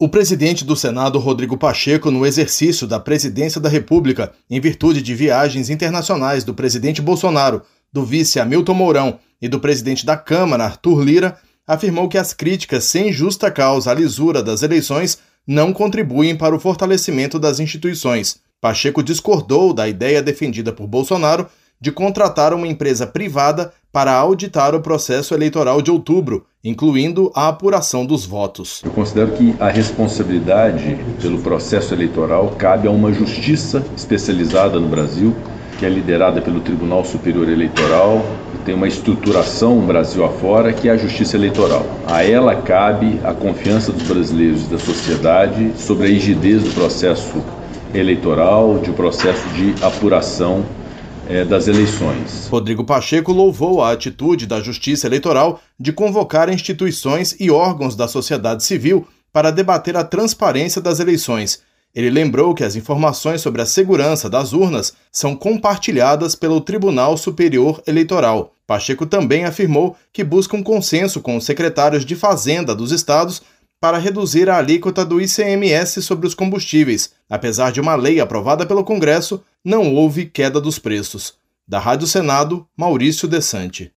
O presidente do Senado, Rodrigo Pacheco, no exercício da presidência da República, em virtude de viagens internacionais do presidente Bolsonaro, do vice Hamilton Mourão e do presidente da Câmara, Arthur Lira, afirmou que as críticas sem justa causa à lisura das eleições não contribuem para o fortalecimento das instituições. Pacheco discordou da ideia defendida por Bolsonaro de contratar uma empresa privada para auditar o processo eleitoral de outubro, incluindo a apuração dos votos. Eu considero que a responsabilidade pelo processo eleitoral cabe a uma justiça especializada no Brasil, que é liderada pelo Tribunal Superior Eleitoral, que tem uma estruturação Brasil afora, que é a Justiça Eleitoral. A ela cabe a confiança dos brasileiros e da sociedade sobre a rigidez do processo eleitoral, de processo de apuração das eleições. Rodrigo Pacheco louvou a atitude da Justiça Eleitoral de convocar instituições e órgãos da sociedade civil para debater a transparência das eleições. Ele lembrou que as informações sobre a segurança das urnas são compartilhadas pelo Tribunal Superior Eleitoral. Pacheco também afirmou que busca um consenso com os secretários de Fazenda dos estados para reduzir a alíquota do ICMS sobre os combustíveis. Apesar de uma lei aprovada pelo Congresso, não houve queda dos preços. Da Rádio Senado, Maurício Desante.